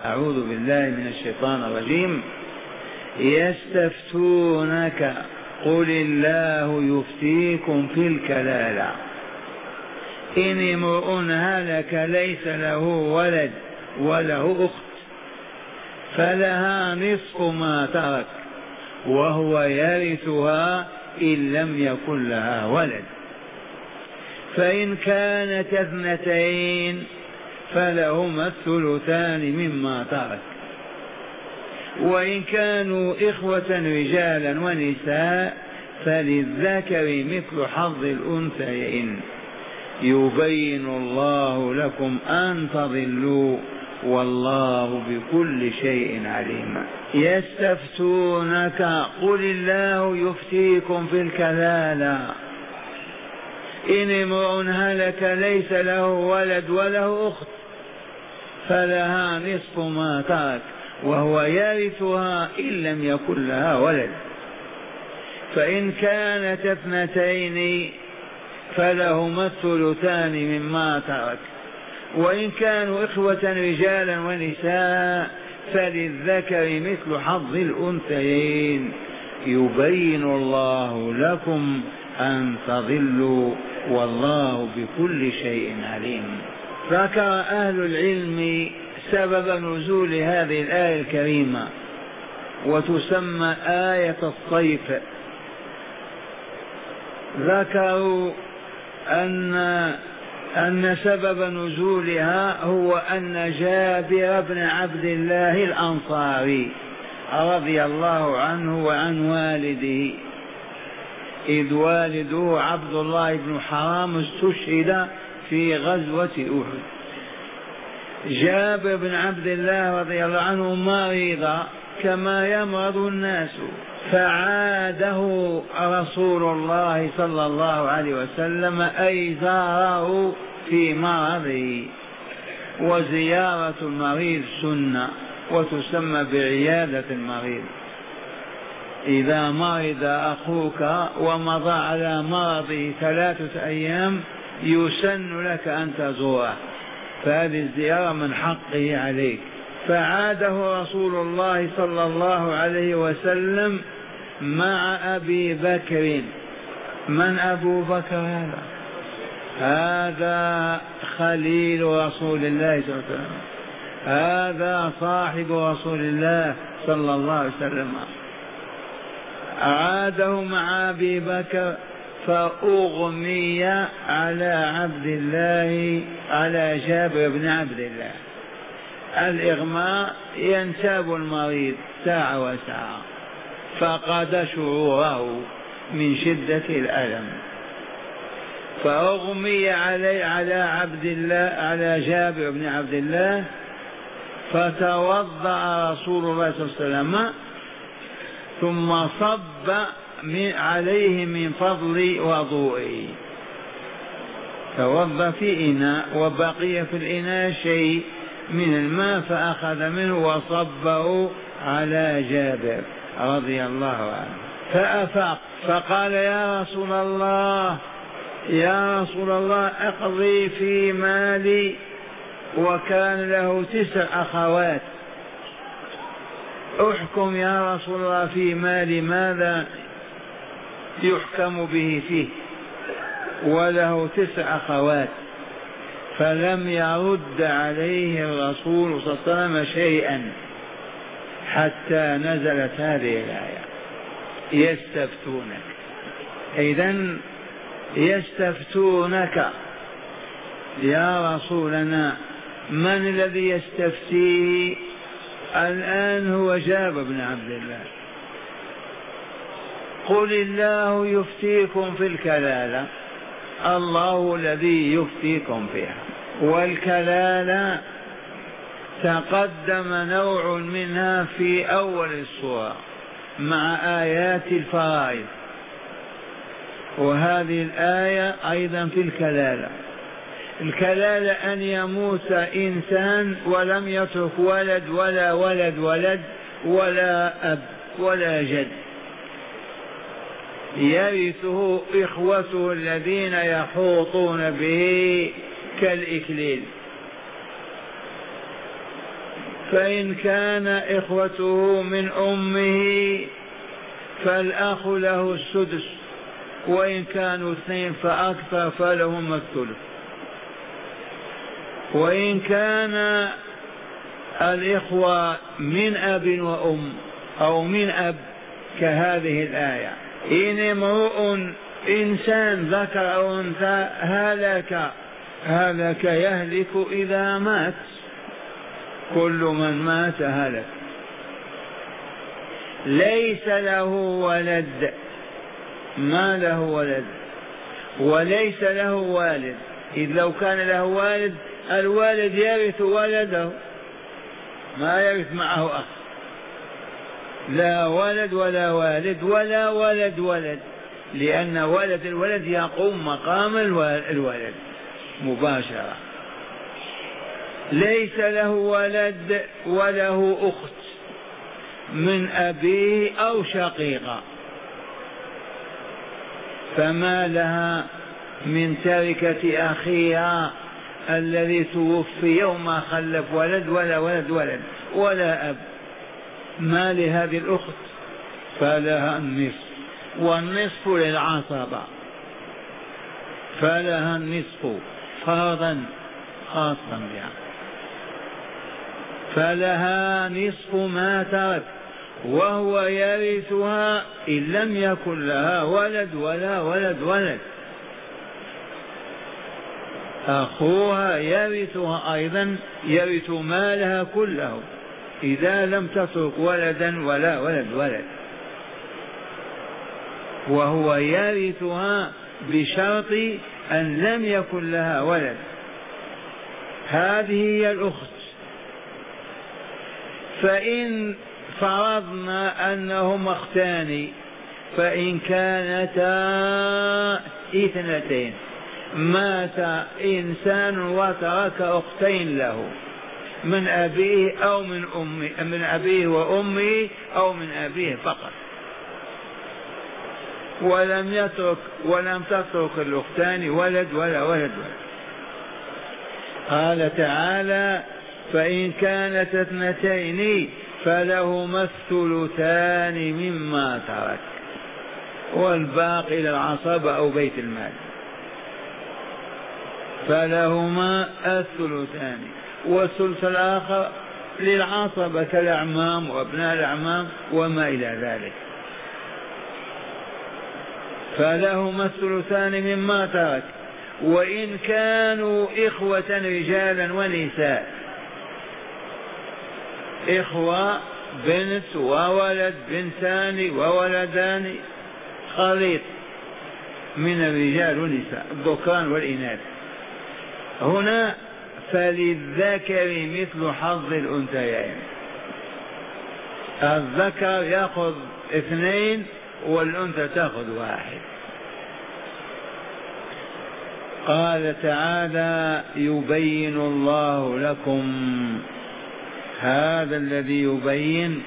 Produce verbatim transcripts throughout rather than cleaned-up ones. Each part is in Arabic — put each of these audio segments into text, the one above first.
أعوذ بالله من الشيطان الرجيم. يستفتونك قل الله يفتيكم في الكلالة إن امرؤ هلك ليس له ولد وله أخت فلها نصف ما ترك وهو يرثها إن لم يكن لها ولد، فإن كانت اثنتين فلهما الثلثان مما ترك، وإن كانوا إخوة رجالا ونساء فللذكر مثل حظ الأنثيين. يبين الله لكم أن تضلوا والله بكل شيء عليم. يستفتونك قل الله يفتيكم في الكلالة إن امرؤ هلك ليس له ولد وله أخت فلها نصف ما ترك وهو يرثها إن لم يكن لها ولد، فإن كانت اثنتين فلهما الثلثان مما ترك، وإن كانوا إخوة رجالا ونساء فللذكر مثل حظ الأنثيين. يبين الله لكم أن تضلوا والله بكل شيء عليم. ذكر أهل العلم سبب نزول هذه الآية الكريمة وتسمى آية الصيف. ذكروا أن أن سبب نزولها هو أن جابر بن عبد الله الأنصاري رضي الله عنه وعن والده، إذ والده عبد الله بن حرام استشهد في غزوة أحد. جابر بن عبد الله رضي الله عنه مريض كما يمرض الناس، فعاده رسول الله صلى الله عليه وسلم أي زاره في مرضه، وزيارة المريض سنة وتسمى بعيادة المريض. إذا مرض أخوك ومضى على مرضه ثلاثة أيام يسن لك أن تزوره، فهذه الزيارة من حقه عليك. فعاده رسول الله صلى الله عليه وسلم مع أبي بكر. من أبو بكر هذا؟ هذا خليل رسول الله صلى الله عليه وسلم، هذا صاحب رسول الله صلى الله عليه وسلم. عاده مع أبي بكر فأغمي على عبد الله على جابر بن عبد الله. الإغماء ينتاب المريض ساعة وساعة، فقد شعوره من شدة الألم، فأغمي علي على عبد الله على جابر بن عبد الله، فتوضأ رسول الله صلى الله عليه وسلم ثم صب عليه من فضل وضوئه. توضأ في إناء وبقي في الإناء شيء من الماء فأخذ منه وصبه على جابر رضي الله عنه، فأفاق فقال يا رسول الله يا رسول الله أقضي في مالي، وكان له تسع أخوات، احكم يا رسول الله في مالي ماذا يحكم به فيه، وله تسع أخوات. فلم يرد عليه الرسول صلى الله عليه وسلم شيئا حتى نزلت هذه الآية يستفتونك. إذن يستفتونك يا رسولنا، من الذي يستفتيه الآن؟ هو جابر بن عبد الله. قل الله يفتيكم في الكلالة، الله الذي يفتيكم فيها. والكلالة تقدم نوع منها في أول السورة مع آيات الفرائض، وهذه الآية أيضا في الكلالة. الكلالة أن يموت إنسان ولم يترك ولد ولا ولد ولد ولا أب ولا جد، يرثه إخوته الذين يحوطون به كالإكليل. فإن كان إخوته من أمه فالأخ له السدس، وإن كانوا اثنين فأكثر فلهم الثلث. وإن كان الإخوة من أب وأم أو من أب كهذه الآية، إن امرؤ إنسان ذكر أو أنثى هلك، هلك يهلك إذا مات، كل من مات هلك، ليس له ولد، ما له ولد، وليس له والد، إذ لو كان له والد الوالد يرث ولده، ما يرث معه أخ، لا ولد ولا والد ولا ولد ولد، لأن ولد الولد يقوم مقام الولد مباشرة. ليس له ولد وله أخت من أبيه أو شقيقة، فما لها من تركة أخيها الذي توفي يوم خلف ولد ولا ولد ولد ولا أب، ما لهذه الأخت فلها النصف، والنصف للعصبة، فلها النصف فرضا خاصا بها، فلها نصف ما ترك، وهو يرثها إن لم يكن لها ولد ولا ولد ولد. أخوها يرثها أيضا، يرث مالها كله إذا لم تترك ولدا ولا ولد ولد، وهو يرثها بشرط أن لم يكن لها ولد. هذه هي الأخت. فإن فرضنا أنهما أختان، فإن كانتا اثنتين، مات إنسان وترك أختين له من أبيه أو من أمه، من أبيه وأمه أو من أبيه فقط، ولم يترك ولم تترك الأختان ولد ولا ولد ولد. قال تعالى: فإن كانت اثنتين فلهما الثلثان مما ترك، والباقي للعصبة أو بيت المال. فلهما الثلثان، والثلث الآخر للعصبة كالأعمام وأبناء الأعمام وما إلى ذلك. فلهما الثلثان مما ترك، وإن كانوا إخوة رجالا ونساء، إخوة بنت وولد، بنتان وولدان، خليط من الرجال والنساء، الذكران والإناث. هنا فللذكر مثل حظ الأنثيين، الذكر يأخذ اثنين والأنثى تأخذ واحد. قال تعالى: يبين الله لكم، هذا الذي يبين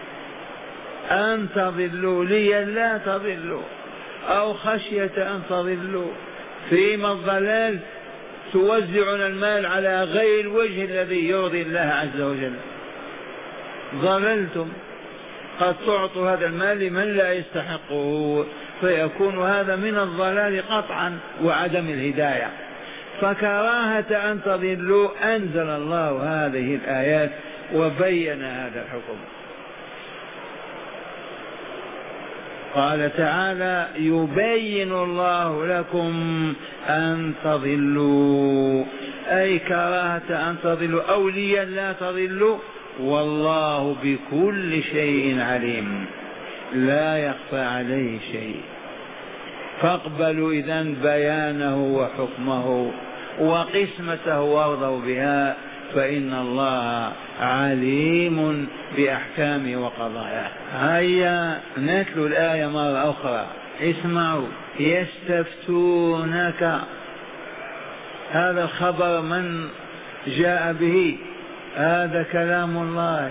أن تضلوا لي لا تضلوا، أو خشية أن تضلوا. فيما الضلال توزعون المال على غير الوجه الذي يرضي الله عز وجل، ضللتم، قد تعطوا هذا المال لمن لا يستحقه، فيكون هذا من الضلال قطعا وعدم الهداية. فكراهة أن تضلوا أنزل الله هذه الآيات وبين هذا الحكم. قال تعالى: يبين الله لكم أن تضلوا، أي كراهة أن تضلوا، أوليا لا تضلوا، والله بكل شيء عليم، لا يخفى عليه شيء. فاقبلوا إذن بيانه وحكمه وقسمته وارضوا بها، فإن الله عليم بأحكامه وقضاياه. هيا نتلو الآية مرة أخرى، اسمعوا: يستفتونك، هذا الخبر من جاء به؟ هذا كلام الله.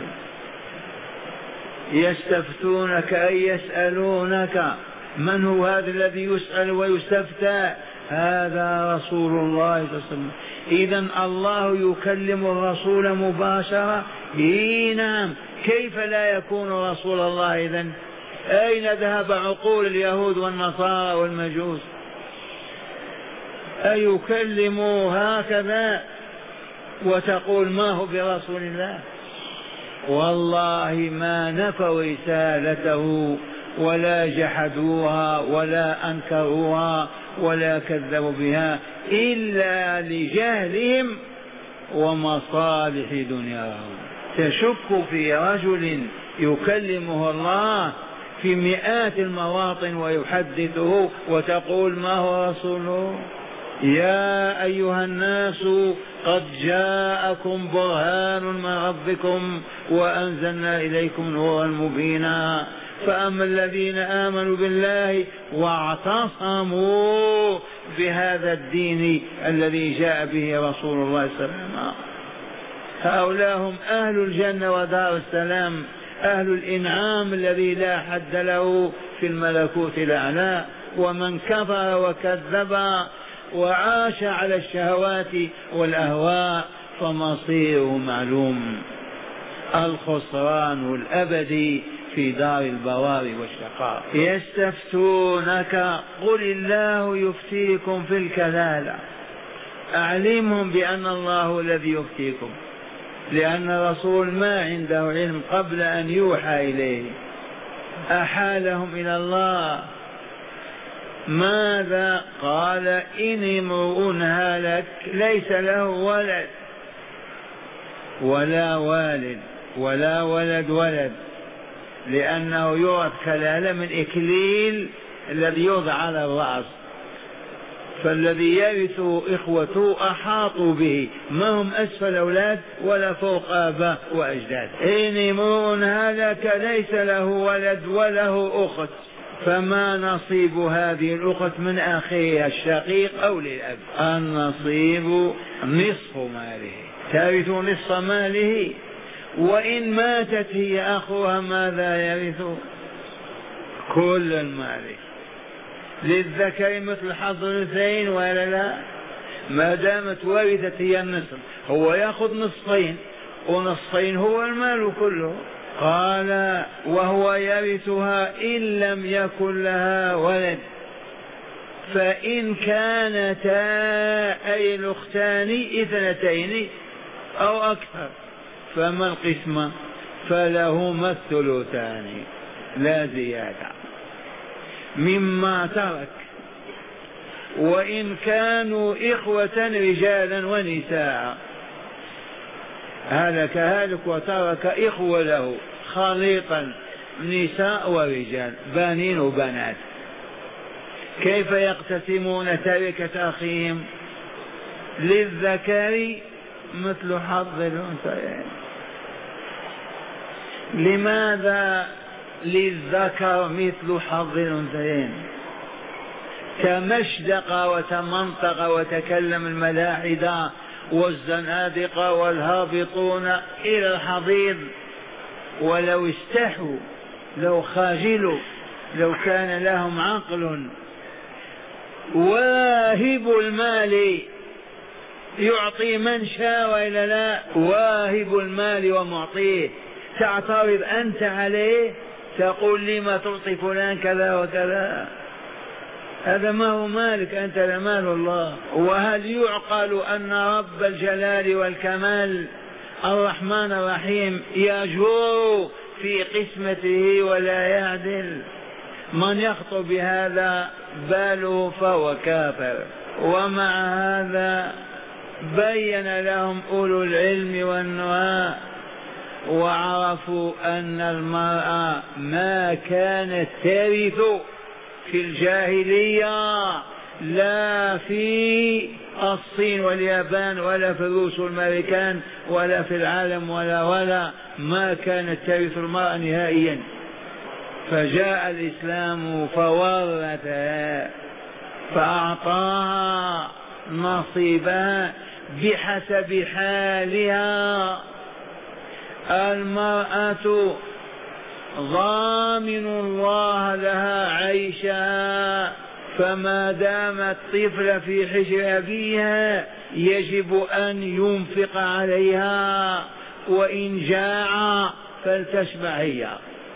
يستفتونك أي يسألونك. من هو هذا الذي يسأل ويستفتى؟ هذا رسول الله صلى الله عليه وسلم. إذن الله يكلم الرسول مباشرة؟ نعم. كيف لا يكون رسول الله إذن؟ أين ذهب عقول اليهود والنصارى والمجوس؟ أيكلموا هكذا وتقول ما هو برسول الله؟ والله ما نفوا رسالته ولا جحدوها ولا أنكروها ولا كذبوا بها إلا لجهلهم ومصالح دنياهم. تشك في رجل يكلمه الله في مئات المواطن ويحدثه وتقول ما هو رسوله؟ يا أيها الناس قد جاءكم برهان من ربكم وأنزلنا إليكم نورا مبينا. فأما الذين آمنوا بالله واعتصموا بهذا الدين الذي جاء به رسول الله صلى الله عليه وسلم هؤلاء هم أهل الجنة ودار السلام، أهل الإنعام الذي لا حد له في الملكوت الأعلى. ومن كفر وكذب وعاش على الشهوات والأهواء فمصيره معلوم، الخسران الأبدي في دار البوار والشقاء. يستفتونك قل الله يفتيكم في الكلالة. أعلمهم بأن الله الذي يفتيكم، لأن الرسول ما عنده علم قبل أن يوحى إليه، أحالهم إلى الله. ماذا قال؟ إن امرؤ هلك ليس له ولد ولا والد ولا ولد ولد، لأنه يورث كلالة من إكليل الذي يوضع على الرأس، فالذي يرث إخوته أحاطوا به، ما هم أسفل أولاد ولا فوق آباء وأجداد. إن امرؤ هلك ليس له ولد وله أخت فما نصيب هذه الأخت من أخيها الشقيق أو للأب؟ النصيب نصف ماله، ترث نصف ماله. وإن ماتت هي أخوها ماذا يرث؟ كل المال. للذكر مثل حظ الأنثيين ولا لا؟ ما دامت ورثت هي النصف، هو يأخذ نصفين ونصفين هو المال كله. قال وهو يرثها إن لم يكن لها ولد، فإن كانتا أي الأختان اثنتين أو أكثر فما القسمة؟ فلهما الثلثان لا زيادة مما ترك. وإن كانوا إخوة رجالا ونساء، هلك هالك وترك إخوة له خليطا نساء ورجال بنين وبنات، كيف يقتسمون تركة أخيهم؟ للذكر مثل حظ الأنثيين. لماذا للذكر مثل حظ الأنثيين؟ تمشدق وتمنطق وتكلم الملاحدة والزنادقة والهابطون إلى الحضيض، ولو استحوا لو خاجلوا لو كان لهم عقل. واهب المال يعطي من شاء وإلا لا؟ واهب المال ومعطيه، تعترض أنت عليه تقول لما تعطي فلان كذا وكذا؟ هذا ما هو مالك أنت، لمال الله. وهل يعقل أن رب الجلال والكمال الرحمن الرحيم يجور في قسمته ولا يعدل؟ من يخطو بهذا باله فهو كافر. ومع هذا بين لهم أولو العلم والنهى وعرفوا أن المرأة ما كانت ترث في الجاهلية لا في الصين واليابان ولا في الروس والأمريكان ولا في العالم ولا ولا ما كانت ترث المرأة نهائيا. فجاء الإسلام فورثها فأعطاها نصيبها بحسب حالها. المرأة ضامن الله لها عيشها فما دام الطفل في حجر أبيها يجب أن ينفق عليها، وإن جاع فلتشبع هي.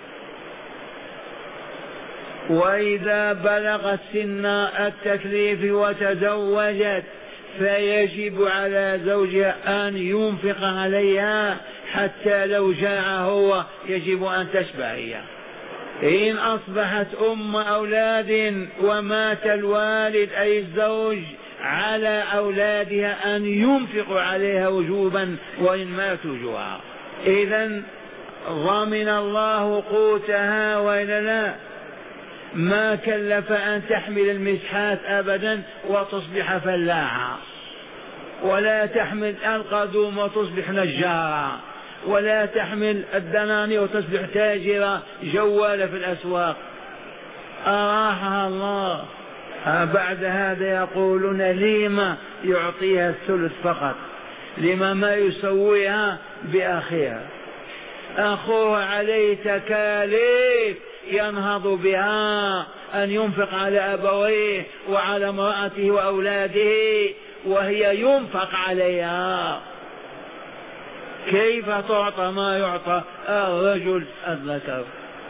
وإذا بلغت سن التكليف وتزوجت فيجب على زوجها أن ينفق عليها، حتى لو جاع هو يجب أن تشبع هي. إن أصبحت أم أولاد ومات الوالد أي الزوج على أولادها أن ينفق عليها وجوبا وإن ماتوا جوعا. إذن ضمن الله قوتها وإلا لا؟ ما كلف أن تحمل المسحات أبدا وتصبح فلاحة، ولا تحمل القدوم وتصبح نجارة، ولا تحمل الدنانير وتصبح تاجرة جوالة في الأسواق. أراحها الله. بعد هذا يقولون لما يعطيها الثلث فقط، لما ما يسويها بأخيها. أخوها عليه تكاليف ينهض بها، أن ينفق على أبويه وعلى امرأته وأولاده، وهي ينفق عليها. كيف تعطى ما يعطى الرجل الذكر؟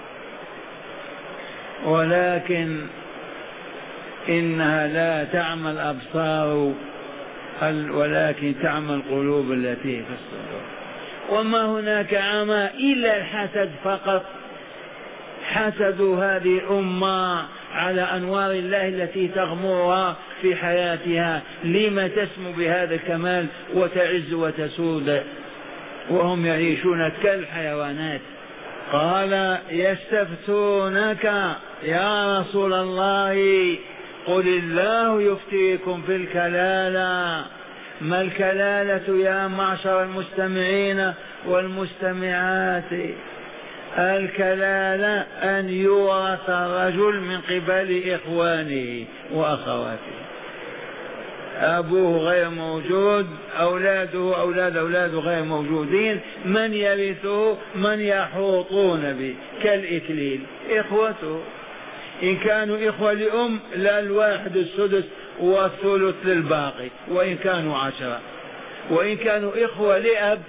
ولكن إنها لا تعمى الأبصار ولكن تعمى القلوب التي في الصدور. وما هناك عمى إلا الحسد فقط. حسد هذه الأمة على أنوار الله التي تغمرها في حياتها. لما تسمو بهذا الكمال وتعز وتسود وهم يعيشون كالحيوانات؟ قال يستفتونك يا رسول الله قل الله يفتيكم في الكلالة. ما الكلالة يا معشر المستمعين والمستمعات؟ الكلالة أن يورث الرجل من قبل إخوانه وأخواته، أبوه غير موجود، أولاده أولاد أولاده غير موجودين، من يرثه؟ من يحوطون به كالإكليل، إخوته. إن كانوا إخوة لأم لا الواحد السدس والثلث للباقي وإن كانوا عشرة. وإن كانوا إخوة لأب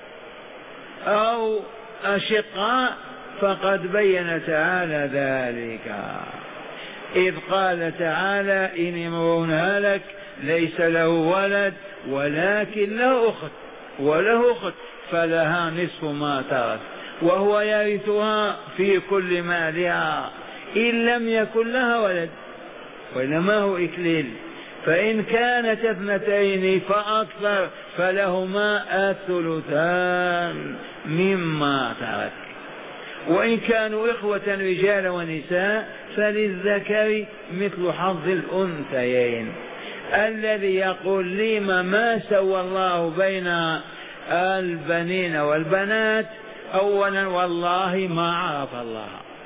أو أشقاء فقد بين تعالى ذلك، إذ قال تعالى إن امرؤ هلك ليس له ولد ولكن له أخت وله أخت فلها نصف ما ترك وهو يرثها في كل مالها إن لم يكن لها ولد، وإنما هو إكليل. فإن كانت اثنتين فأكثر فلهما الثلثان مما ترك. وإن كانوا إخوة رجال ونساء فللذكر مثل حظ الأنثيين. الذي يقول لما ما سوى الله بين البنين والبنات، أولا والله ما عرف الله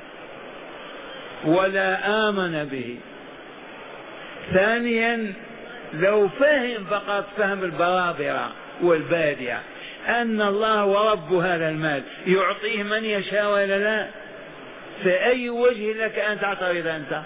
ولا آمن به. ثانيا لو فهم فقط فهم البرابرة والبادية أن الله هو رب هذا المال يعطيه من يشاء ولا لا، فأي وجه لك أن تعترض أنت؟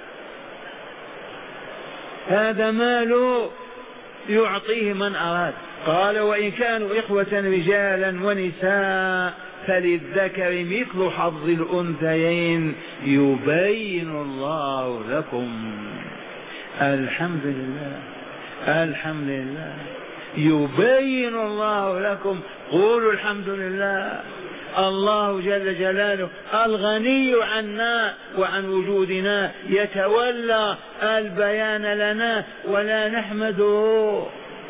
هذا ماله يعطيه من أراد. قال وإن كانوا إخوة رجالا ونساء فللذكر مثل حظ الأنثيين يبين الله لكم. الحمد لله الحمد لله يبين الله لكم. قولوا الحمد لله. الله جل جلاله الغني عنا وعن وجودنا يتولى البيان لنا ولا نحمده.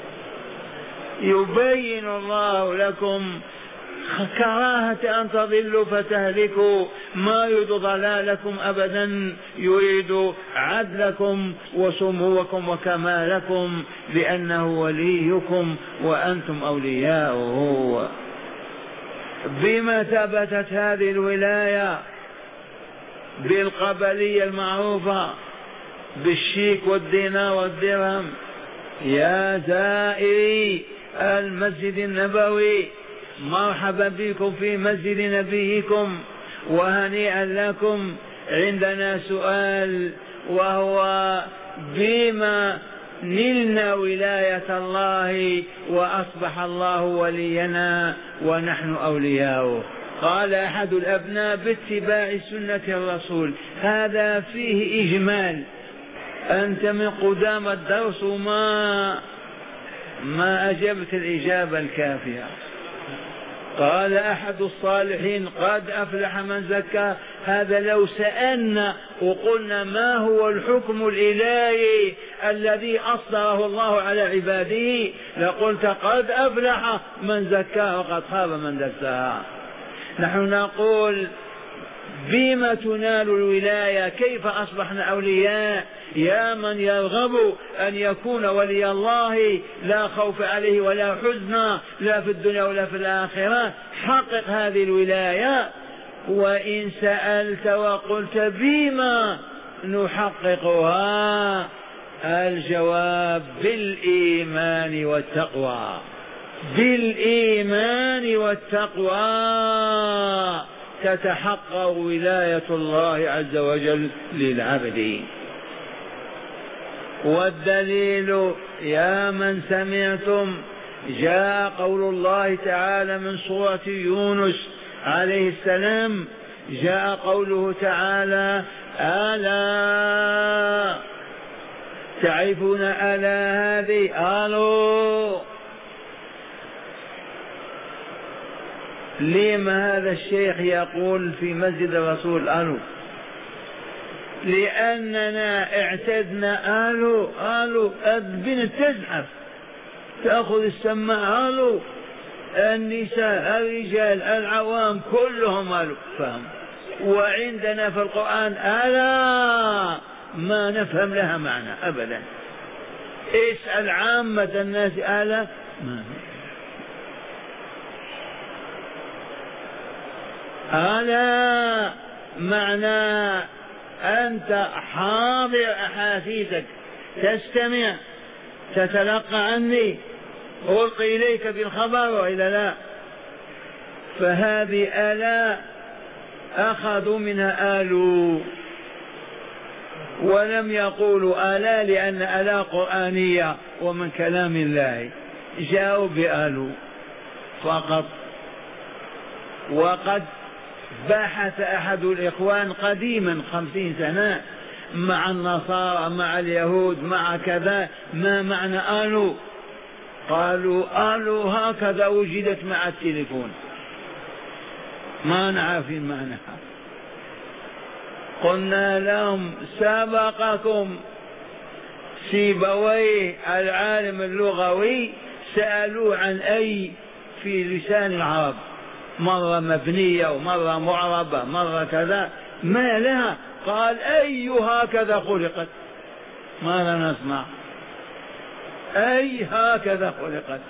يبين الله لكم كراهة أن تضلوا فتهلكوا، ما يريد ضلالكم أبدا، يريد عدلكم وسموكم وكمالكم لأنه وليكم وأنتم أولياؤه. بما ثبتت هذه الولاية؟ بالقبلية المعروفة، بالشيك والدينار والدرهم. يا زائري المسجد النبوي مرحبا بكم في مسجد نبيكم وهنيئا لكم. عندنا سؤال وهو بما نلنا ولاية الله وأصبح الله ولينا ونحن أولياؤه. قال أحد الأبناء باتباع سنة الرسول. هذا فيه إجمال، أنت من قدام الدرس وما ما أجبت الإجابة الكافية. قال أحد الصالحين قد أفلح من زكى. هذا لو سألنا وقلنا ما هو الحكم الإلهي الذي أصدره الله على عباده لقلت قد أفلح من زكاه وقد خاب من دساها. نحن نقول بما تنال الولاية؟ كيف أصبحنا أولياء؟ يا من يرغب أن يكون ولي الله لا خوف عليه ولا حزن لا في الدنيا ولا في الآخرة، حقق هذه الولاية. وإن سألت وقلت بما نحققها؟ الجواب بالإيمان والتقوى. بالإيمان والتقوى تتحقق ولاية الله عز وجل للعبد. والدليل يا من سمعتم جاء قول الله تعالى من سورة يونس عليه السلام، جاء قوله تعالى ألا تعرفون ألا هذه ألو. لما هذا الشيخ يقول في مسجد الرسول ألو؟ لأننا اعتدنا ألو ألو البنت تزحف تأخذ السماعة ألو، النساء الرجال العوام كلهم ألو فهم. وعندنا في القرآن ألا ما نفهم لها معنى أبدا. اسأل عامة الناس ألا ما ألا معنى أنت حاضر أحاسيسك تستمع تتلقى عني ألقي إليك بالخبر وإلا لا. فهذه ألا أخذوا منها آلوا ولم يقولوا ألا لأن ألا قرآنية ومن كلام الله، جاءوا بآلوا فقط. وقد بحث أحد الإخوان قديما خمسين سنة مع النصارى مع اليهود مع كذا ما معنى آلو؟ قالوا آلو هكذا وجدت مع التليفون ما نعرفين معناها. قلنا لهم سبقكم سيبويه العالم اللغوي سألوه عن أي في لسان العرب، مرة مبنية ومرة معربة مرة كذا، ما لها؟ قال أي هكذا خلقت. ماذا نسمع؟ أي هكذا خلقت.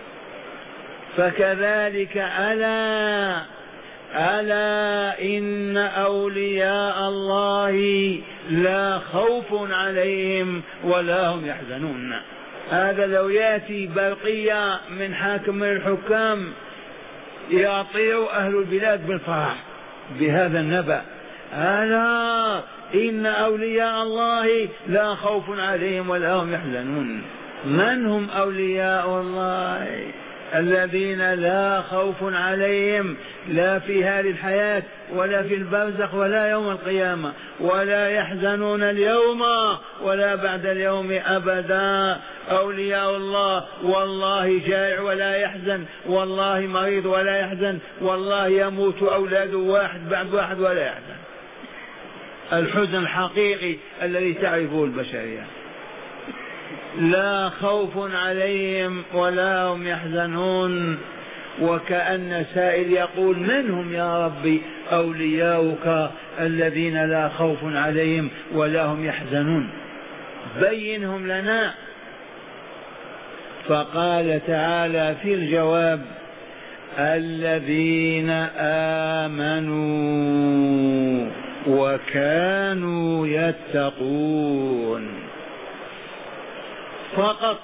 فكذلك ألا ألا إن أولياء الله لا خوف عليهم ولا هم يحزنون. هذا لو يأتي برقية من حاكم الحكام يطير أهل البلاد بالفرح بهذا النبأ. ألا إن أولياء الله لا خوف عليهم ولا هم يحزنون. من هم أولياء الله؟ الذين لا خوف عليهم لا في هذه الحياة ولا في البرزخ ولا يوم القيامة، ولا يحزنون اليوم ولا بعد اليوم أبدا. أولياء الله والله جائع ولا يحزن، والله مريض ولا يحزن، والله يموت أولاده واحد بعد واحد ولا يحزن. الحزن الحقيقي الذي تعرفه البشرية. لا خوف عليهم ولا هم يحزنون. وكأن سائل يقول من هم يا ربي أولياؤك الذين لا خوف عليهم ولا هم يحزنون؟ بينهم لنا. فقال تعالى في الجواب الذين آمنوا وكانوا يتقون. فقط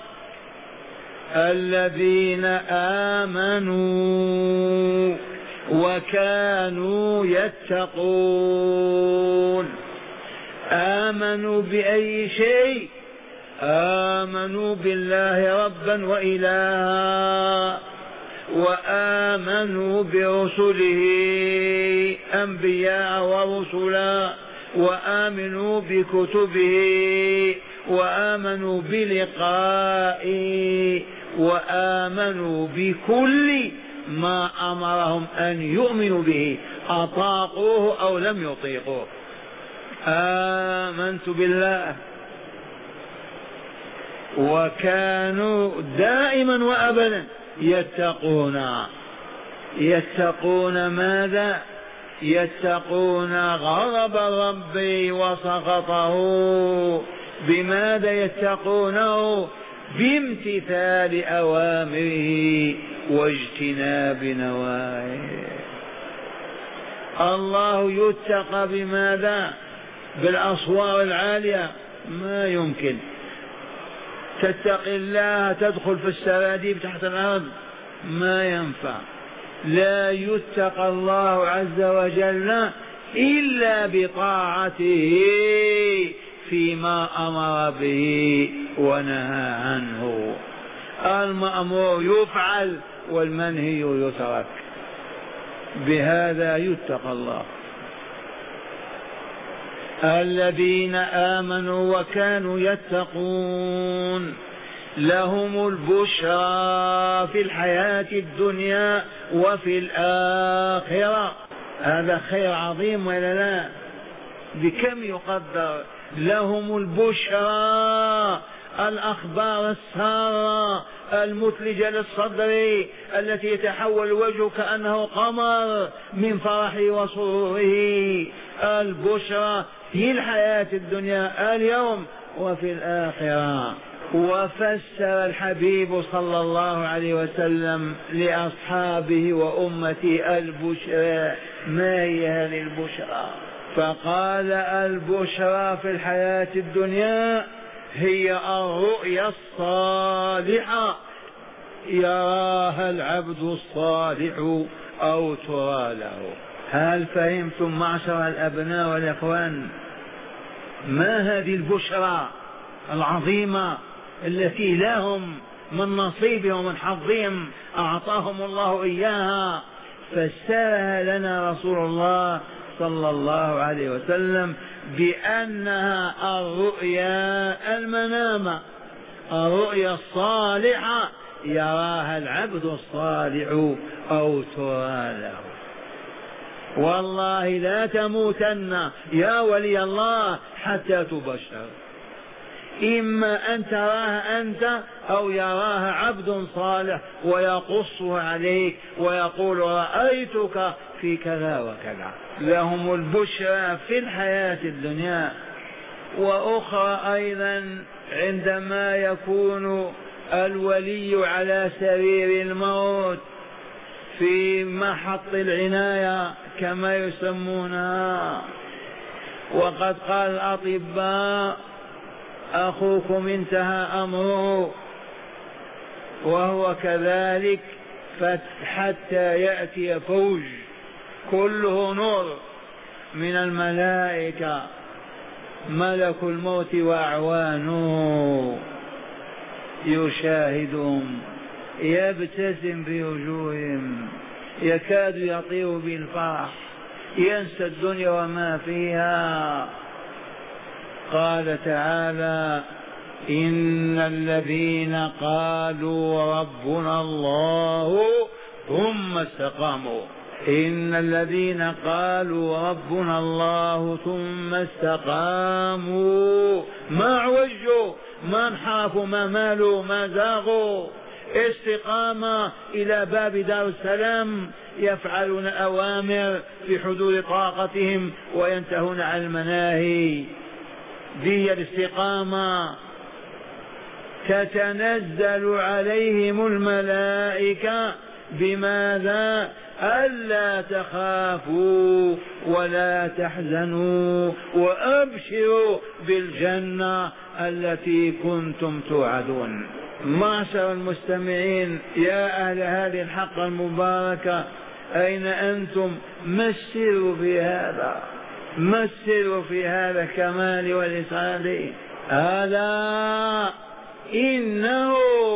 الذين آمنوا وكانوا يتقون. آمنوا بأي شيء؟ آمنوا بالله ربا وإلها وآمنوا برسله أنبياء ورسلا وآمنوا بكتبه وآمنوا بلقائه وآمنوا بكل ما أمرهم أن يؤمنوا به أطاقوه أو لم يطيقوه. آمنت بالله، وكانوا دائما وأبدا يتقون يتقون ماذا؟ يتقون غضب الرب وسخطه. بماذا يتقونه؟ بامتثال أوامره واجتناب نواهيه. الله يتقى بماذا؟ بالأصوات العالية؟ ما يمكن. تتقي الله تدخل في السراديب تحت الأرض؟ ما ينفع. لا يتقى الله عز وجل إلا بطاعته فيما أمر به ونهى عنه. المأمور يفعل والمنهي يترك. بهذا يتقى الله. الذين آمنوا وكانوا يتقون لهم البشرى في الحياة الدنيا وفي الآخرة. هذا خير عظيم ولا لا؟ بكم يقدر؟ لهم البشرى، الأخبار السارة المثلجة للصدر التي يتحول الوجه كأنه قمر من فرحه وسروره. البشرى في الحياة الدنيا اليوم وفي الآخرة. وفسر الحبيب صلى الله عليه وسلم لأصحابه وأمته البشرى. ما هي هذه البشرى؟ فقال البشرى في الحياة الدنيا هي الرؤيا الصالحة يراها العبد الصالح أو ترى له. هل فهمتم معشر الأبناء والإخوان؟ ما هذه البشرى العظيمة التي لهم من نصيبهم ومن حظهم أعطاهم الله إياها؟ فسرها لنا رسول الله صلى الله عليه وسلم بأنها الرؤيا المنامة، الرؤيا الصالحة يراها العبد الصالح أو ترى له. والله لا تموتن يا ولي الله حتى تبشر، إما أن تراها أنت أو يراها عبد صالح ويقصها عليك ويقول رأيتك في كذا وكذا. لهم البشرى في الحياة الدنيا، وأخرى أيضا عندما يكون الولي على سرير الموت في محط العناية كما يسمونها، وقد قال الأطباء أخوكم انتهى أمره وهو كذلك، حتى يأتي فوج كله نور من الملائكة ملك الموت وأعوانه يشاهدهم يبتسم بوجوههم يكاد يطير بالفرح ينسى الدنيا وما فيها. قال تعالى إن الذين قالوا ربنا الله ثم استقاموا إن الذين قالوا ربنا الله ثم استقاموا ما عوجوا ما انحرفوا ما مالوا ما زاغوا، استقامة إلى باب دار السلام، يفعلون أوامر في حدود طاقتهم وينتهون عن المناهي. دي الاستقامة. تتنزل عليهم الملائكة بماذا؟ ألا تخافوا ولا تحزنوا وأبشروا بالجنة التي كنتم توعدون. معشر المستمعين يا أهل هذه الحق المباركة، أين أنتم؟ مسروا في هذا، مسروا في هذا الكمال والإسعاد. ألا إنه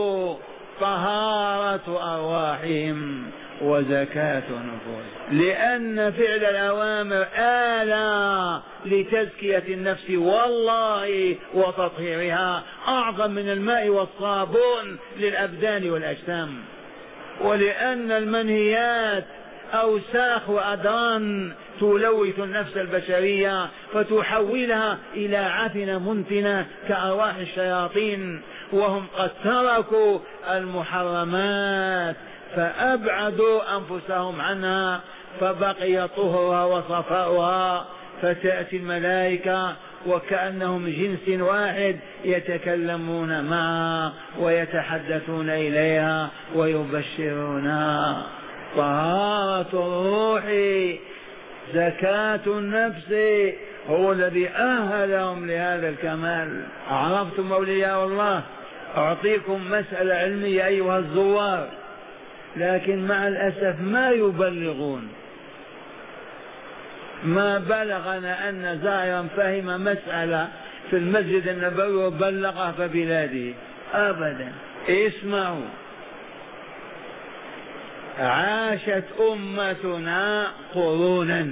طهارة أرواحهم وزكاة نفوسهم، لأن فعل الأوامر آلة لتزكية النفس والله وتطهيرها أعظم من الماء والصابون للأبدان والأجسام، ولأن المنهيات أوساخ وأدران تلوث النفس البشرية فتحولها إلى عفنة منتنة كأرواح الشياطين، وهم قد تركوا المحرمات فأبعدوا أنفسهم عنها فبقي طهرها وصفاؤها، فتأتي الملائكة وكأنهم جنس واحد يتكلمون معها ويتحدثون إليها ويبشرونها. طهارة الروح زكاة النفس هو الذي أهلهم لهذا الكمال. عرفتم أولياء الله؟ أعطيكم مسألة علمية أيها الزوار، لكن مع الأسف ما يبلغون. ما بلغنا أن زائرا فهم مسألة في المسجد النبوي وبلغها في بلاده أبدا. اسمعوا، عاشت أمتنا قرونا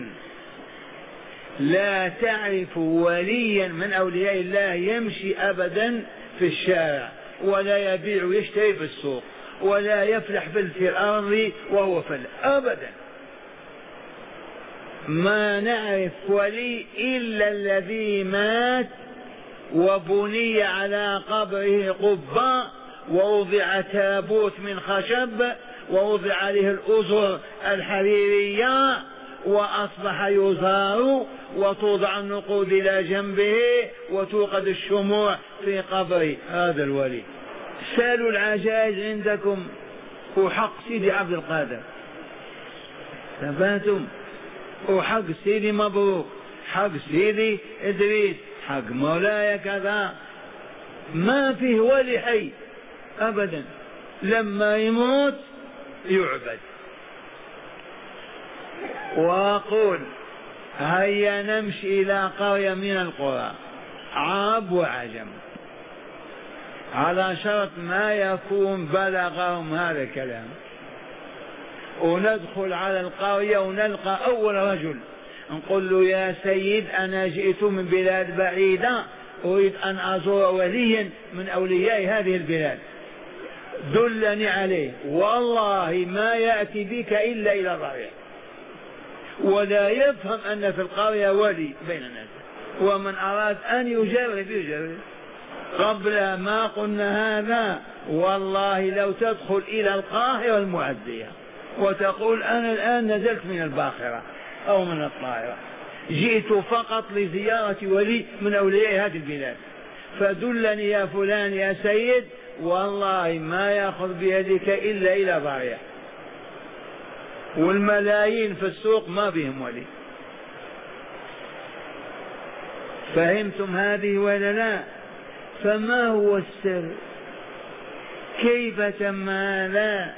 لا تعرف وليا من أولياء الله يمشي أبدا في الشارع ولا يبيع ويشتري في السوق ولا يفلح في الأرض وهو فلح أبدا. ما نعرف ولي إلا الذي مات وبني على قبره قبة ووضع تابوت من خشب ووضع عليه الأزر الحريرية وأصبح يزار وتوضع النقود إلى جنبه وتوقد الشموع في قبره. هذا الولي. سالوا العجائز عندكم وحق سيدي عبد القادر ثباتم، وحق سيدي مبروك، حق سيدي إدريس، حق مولاي كذا، ما فيه ولي حي أبدا، لما يموت يعبد. وأقول هيا نمشي إلى قرية من القرى عرب وعجم على شرط ما يكون بلغهم هذا الكلام، وندخل على القرية ونلقى أول رجل نقول له يا سيد أنا جئت من بلاد بعيدة أريد أن أزور وليا من أولياء هذه البلاد دلني عليه. والله ما يأتي بك إلا إلى الرأي، ولا يفهم أن في القرية ولي بين الناس، ومن أراد أن يجرب يجرب. قبل ما قلنا هذا والله لو تدخل إلى القاهرة المعزية وتقول أنا الآن نزلت من الباخرة أو من الطائرة جئت فقط لزيارة ولي من أولياء هذه البلاد فدلني يا فلان يا سيد، والله ما يأخذ بيدك إلا إلى ضريح، والملايين في السوق ما بهم ولي. فهمتم هذه ولا لا؟ فما هو السر؟ كيف تم هذا؟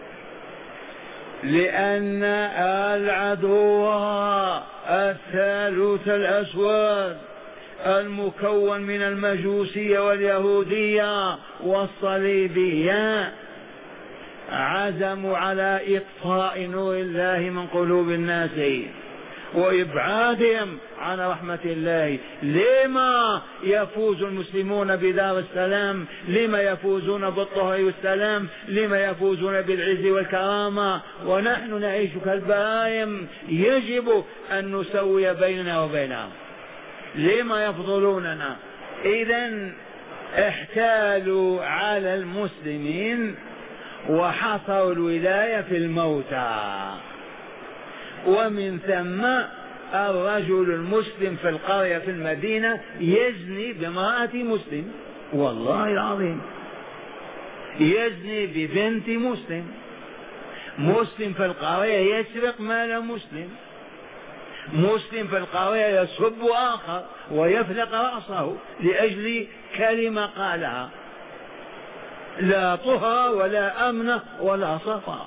لأن العدو الثالوث الأسود المكون من المجوسية واليهودية والصليبية عزموا على إطفاء نور الله من قلوب الناس وإبعادهم عن رحمة الله. لما يفوز المسلمون بدار السلام؟ لما يفوزون بالطهر والسلام؟ لما يفوزون بالعز والكرامة ونحن نعيش كالبهائم؟ يجب أن نسوي بيننا وبينهم. لما يفضلوننا؟ إذن احتالوا على المسلمين وحصروا الولاية في الموتى، ومن ثم الرجل المسلم في القرية في المدينة يزني بامرأة مسلم، والله العظيم يزني ببنت مسلم. مسلم في القرية يسرق مال مسلم، مسلم في القرية يسب آخر ويفلق رأسه لأجل كلمة قالها، لا طهى ولا أمن ولا صفاء،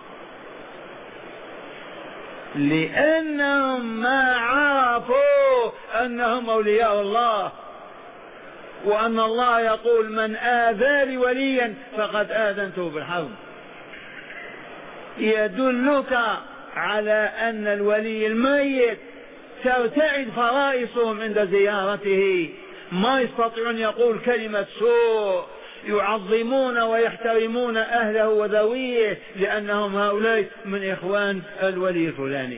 لأنهم ما عرفوا أنهم أولياء الله وأن الله يقول من آذى لي وليا فقد آذنته بالحرب. يدلك على أن الولي الميت ترتعد فرائصهم عند زيارته، ما يستطيعون يقول كلمة سوء، يعظمون ويحترمون أهله وذويه لأنهم هؤلاء من إخوان الولي الفلاني.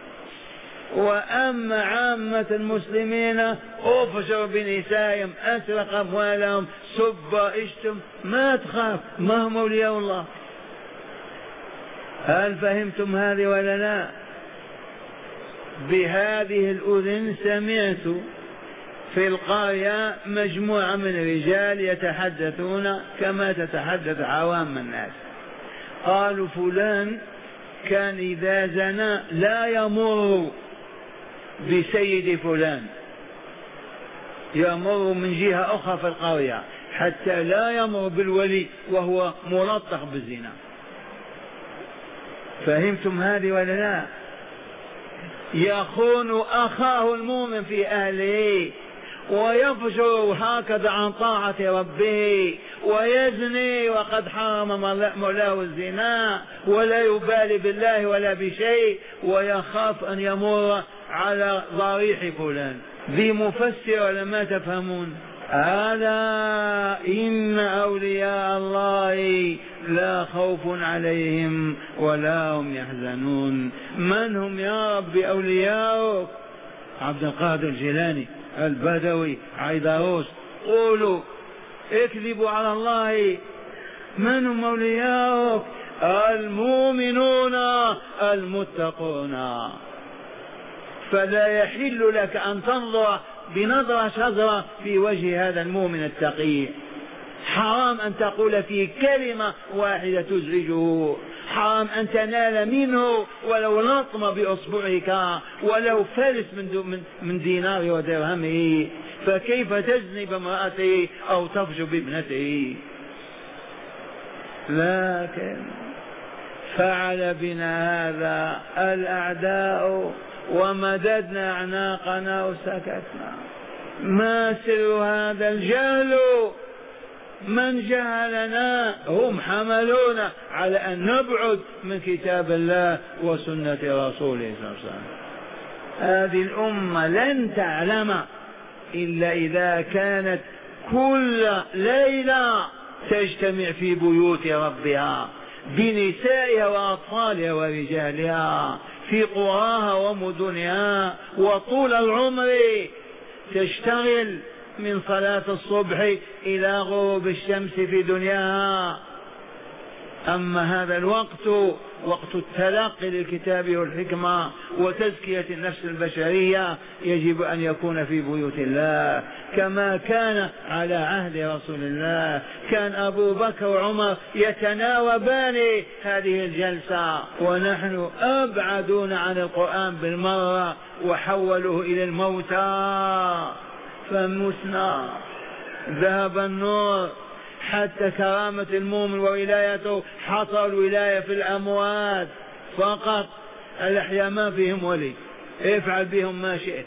وأما عامة المسلمين أفشوا بنسائهم، أسرق أموالهم، سب، اشتم، ما تخاف، ما هم أولياء الله. هل فهمتم هذه ولا لا؟ بهذه الأذن سمعت في القرية مجموعة من الرجال يتحدثون كما تتحدث عوام الناس. قالوا فلان كان إذا زنى لا يمر بسيد فلان، يمر من جهة أخرى في القرية حتى لا يمر بالولي وهو ملطخ بالزنا. فهمتم هذه ولا لا؟ يخون أخاه المؤمن في أهله ويفجر هكذا عن طاعة ربه ويزني وقد حرم مولاه الزنا ولا يبالي بالله ولا بشيء، ويخاف أن يمر على ضريح فلان. ذي مفسر ولا ما تفهمون؟ ألا إن أولياء الله لا خوف عليهم ولا هم يحزنون. من هم يا رب أولياؤك؟ عبد القادر الجيلاني، البدوي، عيدروس. قولوا اكذبوا على الله. من هم أولياؤك؟ المؤمنون المتقون. فلا يحل لك أن تنظر بنظرة شزرة في وجه هذا المؤمن التقي. حرام أن تقول فيه كلمة واحدة تزعجه، حرام أن تنال منه ولو لطم بأصبعك ولو فلس من, من دينار ودرهمه، فكيف تزني بامرأته أو تفجر بابنته؟ لكن فعل بنا هذا الأعداء ومددنا أعناقنا وسكتنا. ما سر هذا الجهل؟ من جهلنا هم حملونا على أن نبعد من كتاب الله وسنة رسوله صلى الله عليه وسلم. هذه الأمة لن تعلم إلا إذا كانت كل ليلة تجتمع في بيوت ربها بنسائها وأطفالها ورجالها في قراها ومدنها، وطول العمر تشتغل من صلاة الصبح إلى غروب الشمس في دنياها. أما هذا الوقت وقت التلقي للكتاب والحكمة وتزكية النفس البشرية يجب أن يكون في بيوت الله كما كان على عهد رسول الله. كان أبو بكر وعمر يتناوبان هذه الجلسة، ونحن أبعدون عن القرآن بالمرة وحولوه إلى الموتى فمتنا، ذهب النور. حتى كرامة المؤمن وولايته حصل الولاية في الأموات فقط، الأحياء ما فيهم ولي، افعل بهم ما شئت.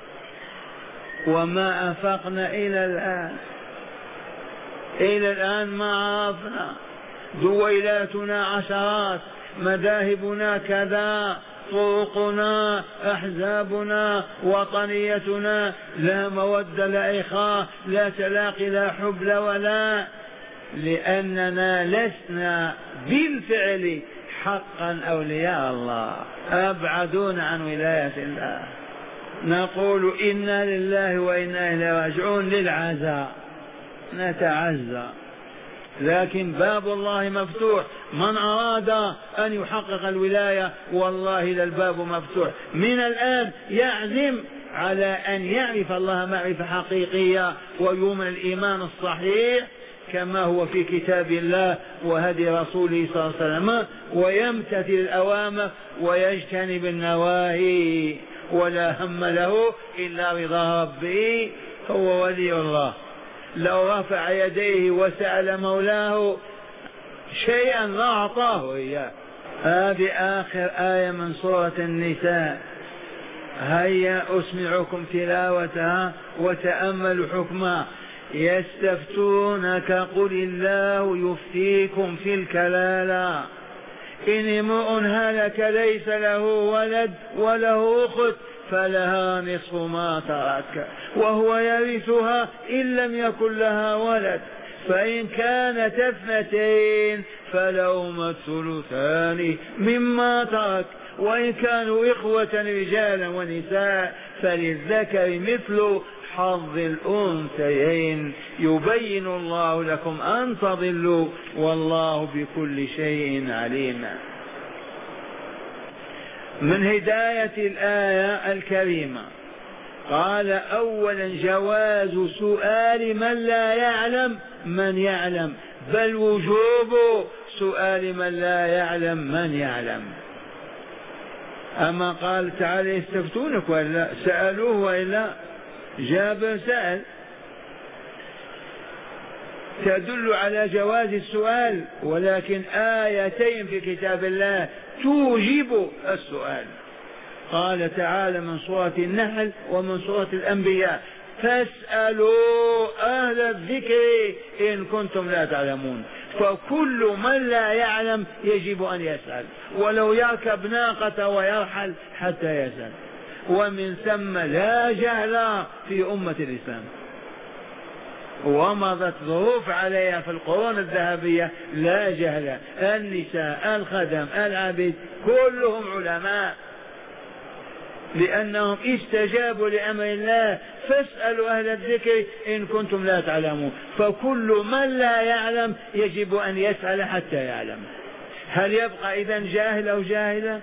وما أفقنا إلى الآن، إلى الآن ما عرفنا. دويلاتنا عشرات، مذاهبنا كذا، طرقنا، أحزابنا، وطنيتنا، لا مودة لا إخاء لا تلاقي لا حب لا ولا، لأننا لسنا بالفعل حقا أولياء الله، أبعدون عن ولاية الله. نقول إنا لله وإنا إليه راجعون للعزاء، نتعزى، لكن باب الله مفتوح. من أراد أن يحقق الولاية والله للباب مفتوح من الآن، يعزم على أن يعرف الله معرفة حقيقية ويؤمن الإيمان الصحيح كما هو في كتاب الله وهدي رسوله صلى الله عليه وسلم، ويمتثل الأوامر ويجتنب النواهي، ولا هم له إلا رضا ربه، هو ولي الله. لو رفع يديه وسأل مولاه شيئا لا أعطاه إياه. هذه آخر آية من سورة النساء، هيا أسمعكم تلاوتها وتأملوا حكمها. يستفتونك قل الله يفتيكم في الكلالة إن امرؤ هلك ليس له ولد وله أخت فلها نصف ما ترك وهو يرثها إن لم يكن لها ولد فإن كانت اثنتين فلهما الثلثان مما ترك وإن كانوا إخوة رجالا ونساء فللذكر مثل حظ الأنثيين يبين الله لكم أن تضلوا والله بكل شيء عليم. من هداية الآية الكريمة قال أولا جواز سؤال من لا يعلم من يعلم، بل وجوب سؤال من لا يعلم من يعلم. أما قال تعالى يستفتونك وإلا سألوه وإلا جاب سأل، تدل على جواز السؤال، ولكن آيتين في كتاب الله توجب السؤال. قال تعالى من سورة النحل ومن سورة الأنبياء فاسألوا أهل الذكر إن كنتم لا تعلمون، فكل من لا يعلم يجب أن يسأل ولو يركب ناقة ويرحل حتى يسأل. ومن ثم لا جهل في أمة الإسلام، ومضت ظروف عليها في القرون الذهبية لا جهل، النساء الخدم العبيد كلهم علماء لأنهم استجابوا لأمر الله فاسألوا أهل الذكر إن كنتم لا تعلمون، فكل من لا يعلم يجب أن يسأل حتى يعلم. هل يبقى إذن جاهل أو جاهلا؟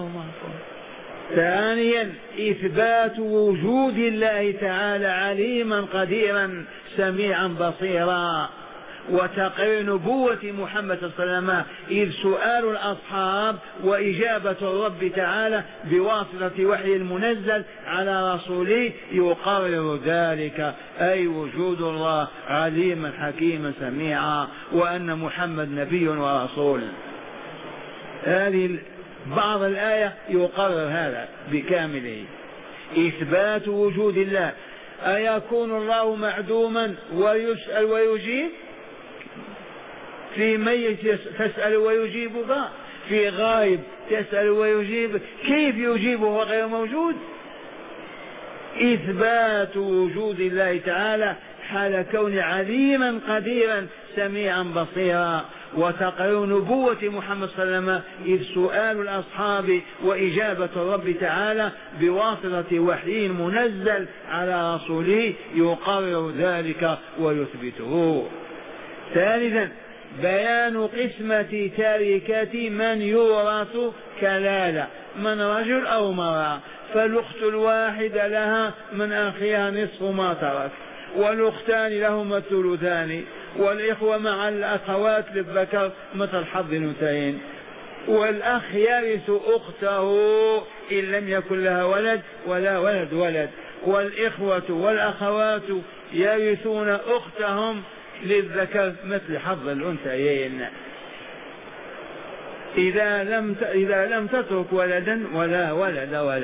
ثانيا إثبات وجود الله تعالى عليما قديرا سميعا بصيرا، وتقرير نبوة محمد صلى الله عليه وسلم، إذ سؤال الأصحاب وإجابة الرب تعالى بواسطة وحي المنزل على رسوله يقرر ذلك، أي وجود الله عليما حكيما سميعا، وأن محمد نبي ورسول. هذه بعض الآية يقرر هذا بكامله. إثبات وجود الله، أيكون الله معدوما ويسأل ويجيب؟ في ميت تسأل ويجيب، في غائب تسأل ويجيب، كيف يجيب وهو غير موجود؟ إثبات وجود الله تعالى حال كون عليما قديرا سميعا بصيرا، وتقرير نبوة محمد صلى الله عليه وسلم، إذ سؤال الأصحاب وإجابة الرب تعالى بواسطة وحي منزل على رسوله يقرر ذلك ويثبته. ثالثا بيان قسمة تركة من يورث كلالة، من رجل أو امرأة، فالأخت الواحدة لها من أخيها نصف ما ترك، والأختان لهما الثلثان، والإخوة مع الأخوات للذكر مثل حظ الأنثيين، والأخ يرث أخته إن لم يكن لها ولد ولا ولد ولد، والإخوة والأخوات يرثون أختهم للذكر مثل حظ الأنثيين إذا لم إذا لم تترك ولدا ولا ولد ولد.